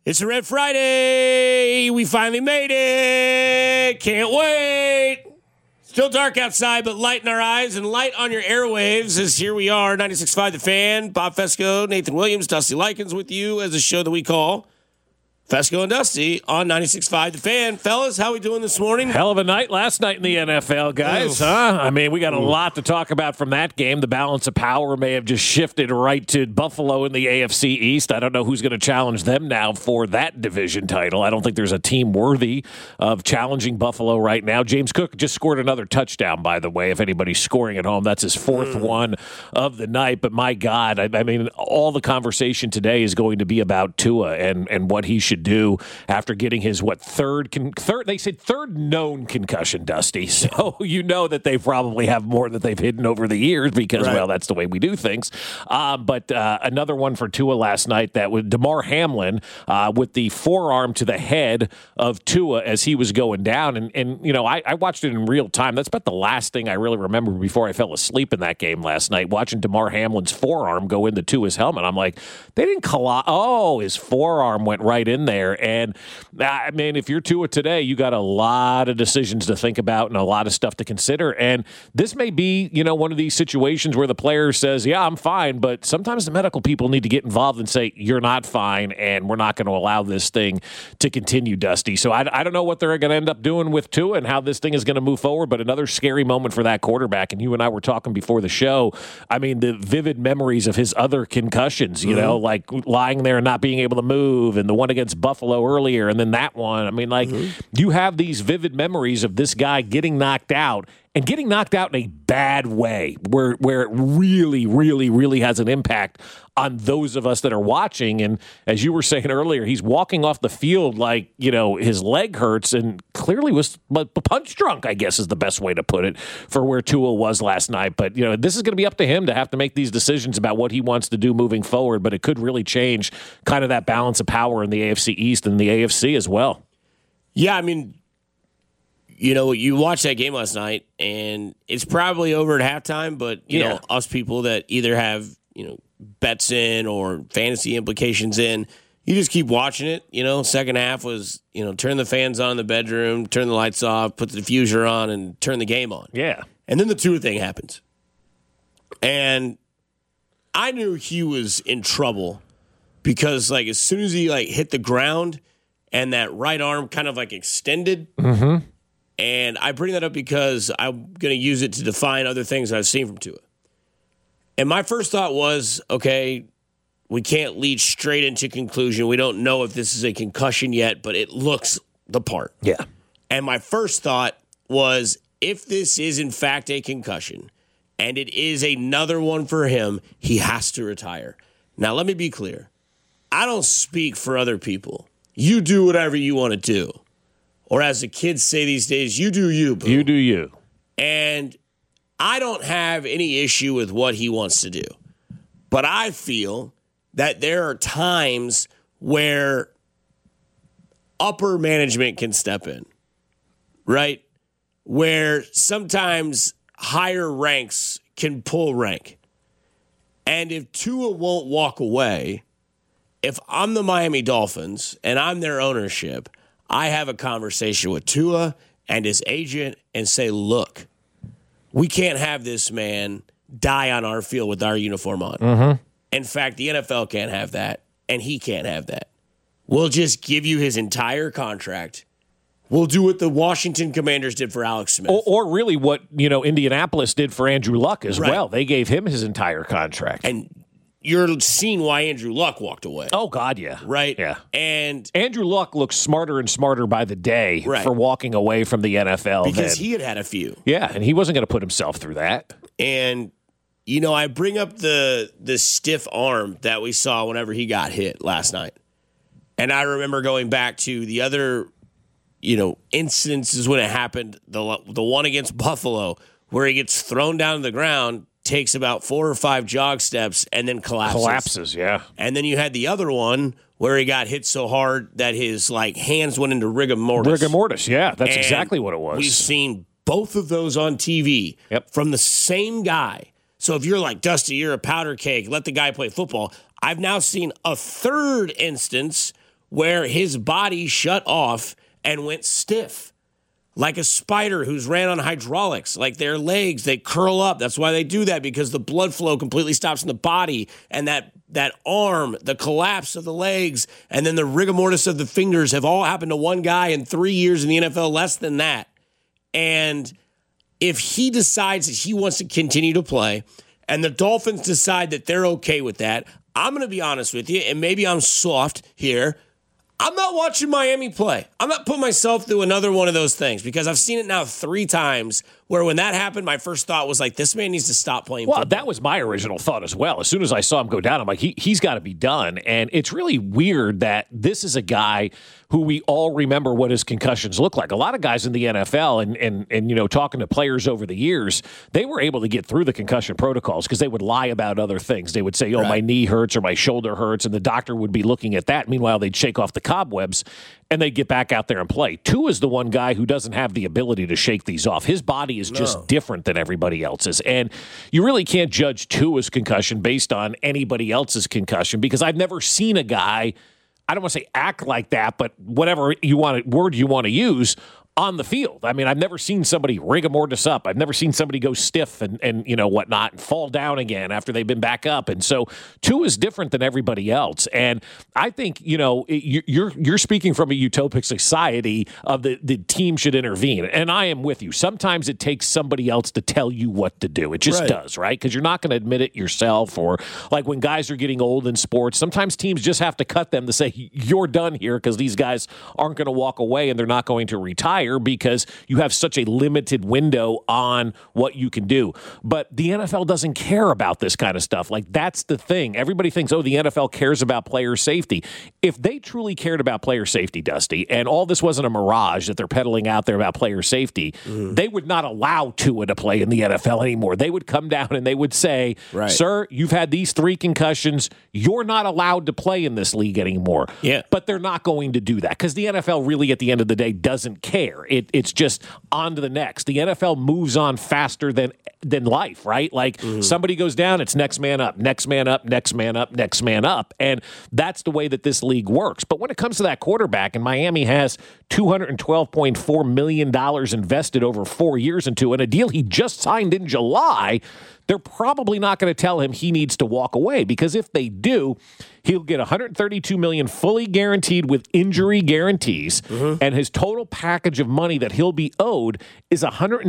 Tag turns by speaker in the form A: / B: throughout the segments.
A: It's a Red Friday. We finally made it. Can't wait. Still dark outside, but light in our eyes and light on your airwaves as here we are, 96.5 The Fan. Bob Fesco, Nathan Williams, Dusty Likens with you as a show that we call Fesco and Dusty on 96.5 The Fan. Fellas, how we doing this morning?
B: Hell of a night last night in the NFL, guys. Huh? I mean, we got a lot to talk about from that game. The balance of power may have just shifted right to Buffalo in the AFC East. I don't know who's going to challenge them now for that division title. I don't think there's a team worthy of challenging Buffalo right now. James Cook just scored another touchdown, by the way. If anybody's scoring at home, that's his fourth one of the night. But my God, I mean, all the conversation today is going to be about Tua and what he should do after getting his third known concussion, Dusty. So you know that they probably have more that they've hidden over the years because well, that's the way we do things. But another one for Tua last night, that was Damar Hamlin with the forearm to the head of Tua as he was going down, and you know, I watched it in real time. That's about the last thing I really remember before I fell asleep in that game last night, watching Damar Hamlin's forearm go into Tua's helmet. I'm like, they didn't collide. Oh, his forearm went right in there. And I mean, if you're Tua today, you got a lot of decisions to think about and a lot of stuff to consider. And this may be, you know, one of these situations where the player says, yeah, I'm fine. But sometimes the medical people need to get involved and say, you're not fine, and we're not going to allow this thing to continue, Dusty. So I don't know what they're going to end up doing with Tua and how this thing is going to move forward, but another scary moment for that quarterback. And you and I were talking before the show. I mean, the vivid memories of his other concussions, you know, like lying there and not being able to move, and the one against Buffalo earlier, and then that one. I mean, like, you have these vivid memories of this guy getting knocked out, and getting knocked out in a bad way, where it really, really, really has an impact on those of us that are watching. And as you were saying earlier, he's walking off the field like, you know, his leg hurts, and clearly was punch drunk, I guess is the best way to put it, for where Tua was last night. But, you know, this is going to be up to him to have to make these decisions about what he wants to do moving forward, but it could really change kind of that balance of power in the AFC East and the AFC as well. Yeah, I mean, you know, you watched that game last night, and it's probably over at halftime, but, you know, us people that either have, you know, bets in or fantasy implications in, you just keep watching it. You know, second half was, you know, turn the fans on in the bedroom, turn the lights off, put the diffuser on, and turn the game on. Yeah. And then the Tua thing happens. And I knew he was in trouble because, like, as soon as he, like, hit the ground and that right arm kind of, like, extended, and I bring that up because I'm going to use it to define other things I've seen from Tua. And my first thought was, okay, we can't lead straight into conclusion. We don't know if this is a concussion yet, but it looks the part. Yeah. And my first thought was, if this is in fact a concussion, and it is another one for him, he has to retire. Now, let me be clear. I don't speak for other people. You do whatever you want to do. Or as the kids say these days, you do you, boo. You do you. And I don't have any issue with what he wants to do. But I feel that there are times where upper management can step in, right? Where sometimes higher ranks can pull rank. And if Tua won't walk away, if I'm the Miami Dolphins and I'm their ownership, I have a conversation with Tua and his agent and say, look, we can't have this man die on our field with our uniform on. In fact, the NFL can't have that, and he can't have that. We'll just give you his entire contract. We'll do what the Washington Commanders did for Alex Smith. Or really what, you know, Indianapolis did for Andrew Luck as well. They gave him his entire contract. And you're seeing why Andrew Luck walked away. Oh, God, yeah. Right? Yeah. And Andrew Luck looks smarter and smarter by the day for walking away from the NFL. Because he had a few. Yeah, and he wasn't going to put himself through that. And, you know, I bring up the stiff arm that we saw whenever he got hit last night. And I remember going back to the other, you know, incidences when it happened, the one against Buffalo, where he gets thrown down to the ground, takes about 4 or 5 jog steps, and then collapses. Yeah. And then you had the other one where he got hit so hard that his, like, hands went into rigor mortis. Rigor mortis, yeah. That's exactly what it was. We've seen both of those on TV from the same guy. So if you're like, Dusty, you're a powder keg, let the guy play football. I've now seen a third instance
A: where his body shut off and went stiff. Like a spider who's ran on hydraulics, like their legs, they curl up. That's why they do that, because the blood flow completely stops in the body, and that arm, the collapse of the legs, and then the rigor mortis of the fingers have all happened to one guy in 3 years in the NFL, less than that. And if he decides that he wants to continue to play, and the Dolphins decide that they're okay with that, I'm going to be honest with you, and maybe I'm soft here, I'm not watching Miami play. I'm not putting myself through another one of those things, because I've seen it now 3 times where when that happened, my first thought was like, this man needs to stop playing football.
B: That was my original thought as well. As soon as I saw him go down, I'm like, he's got to be done. And it's really weird that this is a guy who we all remember what his concussions look like. A lot of guys in the NFL and you know, talking to players over the years, they were able to get through the concussion protocols because they would lie about other things. They would say, my knee hurts or my shoulder hurts, and the doctor would be looking at that. Meanwhile, they'd shake off the cobwebs and they'd get back out there and play. Tua is the one guy who doesn't have the ability to shake these off. His body is just different than everybody else's. And you really can't judge Tua's concussion based on anybody else's concussion, because I've never seen a guy, I don't want to say act like that, but whatever word you want to use, on the field. I mean, I've never seen somebody rigor mortis up. I've never seen somebody go stiff and you know, whatnot, and fall down again after they've been back up. And so Tua is different than everybody else. And I think, you know, you're speaking from a utopic society of the team should intervene. And I am with you. Sometimes it takes somebody else to tell you what to do. It just does, right? Because you're not going to admit it yourself. Or like when guys are getting old in sports, sometimes teams just have to cut them to say, you're done here, because these guys aren't going to walk away and they're not going to retire, because you have such a limited window on what you can do. But the NFL doesn't care about this kind of stuff. Like, that's the thing. Everybody thinks, the NFL cares about player safety. If they truly cared about player safety, Dusty, and all this wasn't a mirage that they're peddling out there about player safety, they would not allow Tua to play in the NFL anymore. They would come down and they would say, sir, you've had these 3 concussions. You're not allowed to play in this league anymore.
A: Yeah.
B: But they're not going to do that, because the NFL really, at the end of the day, doesn't care. It's just on to the next. The NFL moves on faster than life, right? Like, somebody goes down, it's next man up, next man up, next man up, next man up. And that's the way that this league works. But when it comes to that quarterback, and Miami has $212.4 million invested over 4 years into, and a deal he just signed in July, they're probably not going to tell him he needs to walk away, because if they do, he'll get $132 million fully guaranteed with injury guarantees, and his total package of money that he'll be owed is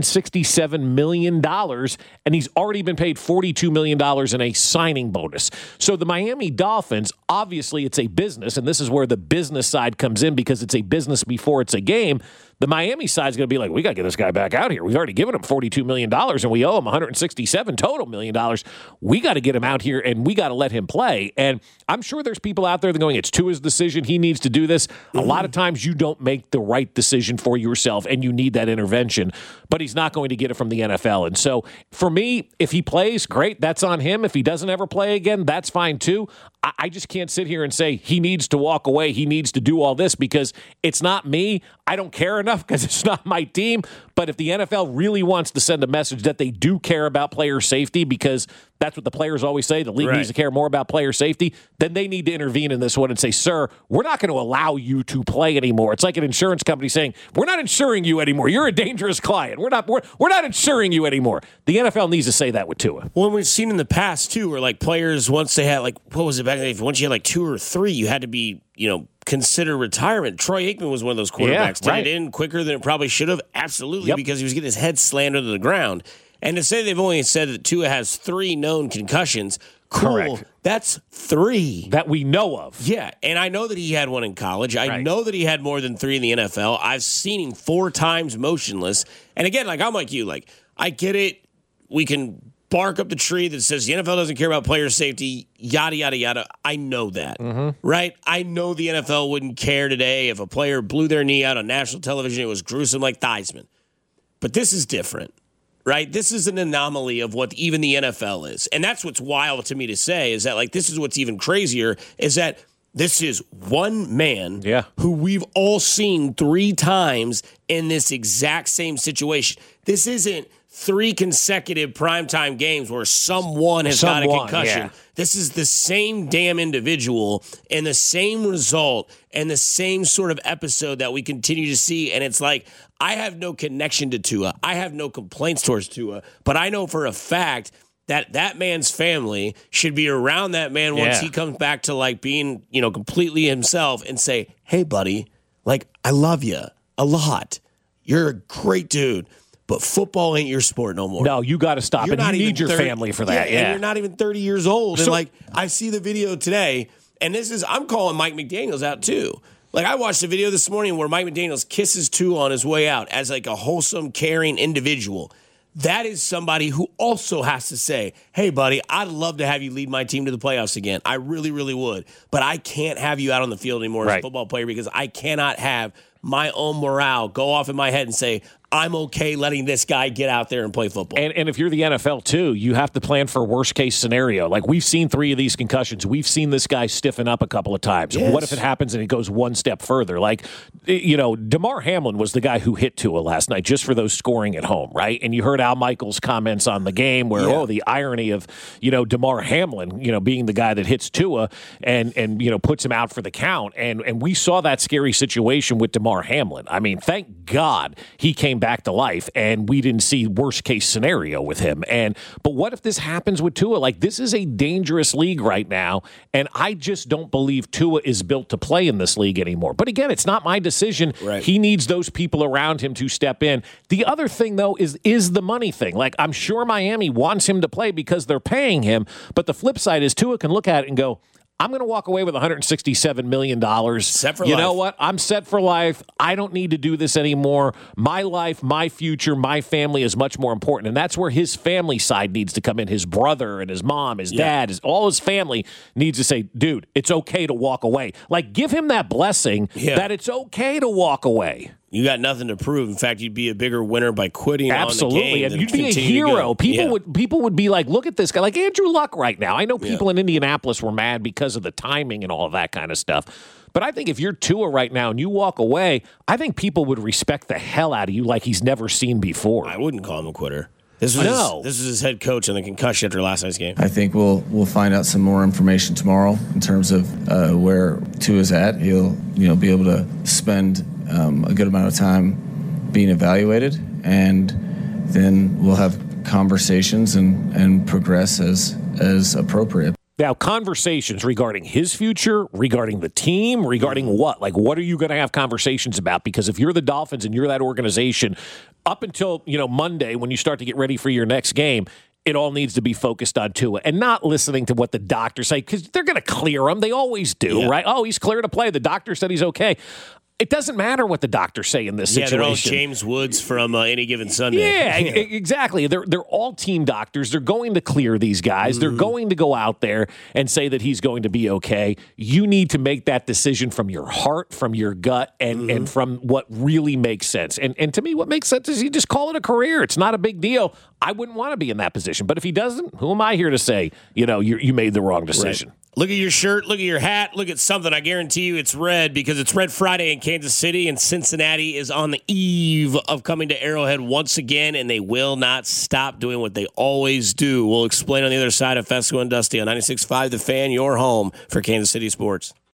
B: $167 million, and he's already been paid $42 million in a signing bonus. So the Miami Dolphins, obviously it's a business, and this is where the business side comes in, because it's a business before it's a game. The Miami side is going to be like, we got to get this guy back out here. We've already given him $42 million, and we owe him $167 total million. We got to get him out here, and we got to let him play. And I'm sure there's people out there that are going, it's Tua's decision. He needs to do this. A lot of times you don't make the right decision for yourself, and you need that intervention. But he's not going to get it from the NFL. And so for me, if he plays, great. That's on him. If he doesn't ever play again, that's fine too. I just can't sit here and say he needs to walk away. He needs to do all this, because it's not me. I don't care enough, because it's not my team. But if the NFL really wants to send a message that they do care about player safety, because that's what the players always say, the league needs to care more about player safety, then they need to intervene in this one and say, sir, we're not going to allow you to play anymore. It's like an insurance company saying, we're not insuring you anymore. You're a dangerous client. We're not insuring you anymore. The NFL needs to say that with Tua.
A: Well, we've seen in the past, too, where like players, once they had, like, what was it back then? Once you had like 2 or 3, you had to be, consider retirement. Troy Aikman was one of those quarterbacks. Did it in quicker than it probably should have? Absolutely, because he was getting his head slammed into the ground. And to say they've only said that Tua has 3 known concussions, cool.
B: Correct.
A: That's 3.
B: That we know of.
A: Yeah, and I know that he had 1 in college. I know that he had more than 3 in the NFL. I've seen him 4 times motionless. And again, like, I'm like you. Like, I get it. We can bark up the tree that says the NFL doesn't care about player safety, yada, yada, yada. I know that, right? I know the NFL wouldn't care today if a player blew their knee out on national television. It was gruesome like Theismann. But this is different, right? This is an anomaly of what even the NFL is. And that's what's wild to me to say, is that, like, this is what's even crazier, is that this is one man who we've all seen 3 times in this exact same situation. This isn't 3 consecutive primetime games where someone has got a concussion.
B: Yeah.
A: This is the same damn individual and the same result and the same sort of episode that we continue to see. And it's like, I have no connection to Tua. I have no complaints towards Tua, but I know for a fact that man's family should be around that man once he comes back to like being, completely himself and say, hey, buddy, like, I love you a lot. You're a great dude. But football ain't your sport no more.
B: No, you got to stop. And you need your family for that. Yeah.
A: And you're not even 30 years old. And I see the video today, and I'm calling Mike McDaniels out too. Like, I watched a video this morning where Mike McDaniels kisses Tua on his way out as like a wholesome, caring individual. That is somebody who also has to say, hey, buddy, I'd love to have you lead my team to the playoffs again. I really, really would. But I can't have you out on the field anymore as a football player because I cannot have my own morale go off in my head and say, I'm okay letting this guy get out there and play football.
B: And if you're the NFL, too, you have to plan for a worst-case scenario. Like, we've seen 3 of these concussions. We've seen this guy stiffen up a couple of times. Yes. What if it happens and it goes one step further? Like, Damar Hamlin was the guy who hit Tua last night just for those scoring at home, right? And you heard Al Michaels' comments on the game where, the irony of, Damar Hamlin, being the guy that hits Tua and puts him out for the count. And we saw that scary situation with Damar Hamlin. I mean, thank God he came back to life and we didn't see worst case scenario with him. But what if this happens with Tua? Like, this is a dangerous league right now, and I just don't believe Tua is built to play in this league anymore. But again, it's not my decision.
A: Right.
B: He needs those people around him to step in. The other thing, though, is the money thing. Like, I'm sure Miami wants him to play because they're paying him, but the flip side is Tua can look at it and go, I'm going to walk away with $167 million.
A: Set for life.
B: You know what? I'm set for life. I don't need to do this anymore. My life, my future, my family is much more important. And that's where his family side needs to come in. His brother and his mom, his dad, all his family needs to say, dude, it's okay to walk away. Like, give him that blessing that it's okay to walk away.
A: You got nothing to prove. In fact, you'd be a bigger winner by quitting
B: Absolutely.
A: on the game.
B: And you'd be a hero. People would be like, look at this guy. Like Andrew Luck right now. I know people in Indianapolis were mad because of the timing and all of that kind of stuff. But I think if you're Tua right now and you walk away, I think people would respect the hell out of you like he's never seen before.
A: I wouldn't call him a quitter. This was his head coach on the concussion after last night's game.
C: I think we'll find out some more information tomorrow in terms of where Tua's at. He'll be able to spend a good amount of time being evaluated, and then we'll have conversations and progress as appropriate.
B: Now, conversations regarding his future, regarding the team, regarding what? Like, what are you going to have conversations about? Because if you're the Dolphins and you're that organization, up until, Monday when you start to get ready for your next game, it all needs to be focused on Tua and not listening to what the doctors say, because they're going to clear him. They always do, right? Oh, he's clear to play. The doctor said he's okay. It doesn't matter what the doctors say in this situation.
A: They're all James Woods from Any Given Sunday.
B: Yeah, exactly. They're all team doctors. They're going to clear these guys. They're going to go out there and say that he's going to be okay. You need to make that decision from your heart, from your gut, and from what really makes sense. And to me, what makes sense is you just call it a career. It's not a big deal. I wouldn't want to be in that position. But if he doesn't, who am I here to say, you made the wrong decision?
A: Right. Look at your shirt, look at your hat, look at something. I guarantee you it's red because it's Red Friday in Kansas City, and Cincinnati is on the eve of coming to Arrowhead once again, and they will not stop doing what they always do. We'll explain on the other side of Fesco and Dusty on 96.5 The Fan, your home for Kansas City sports.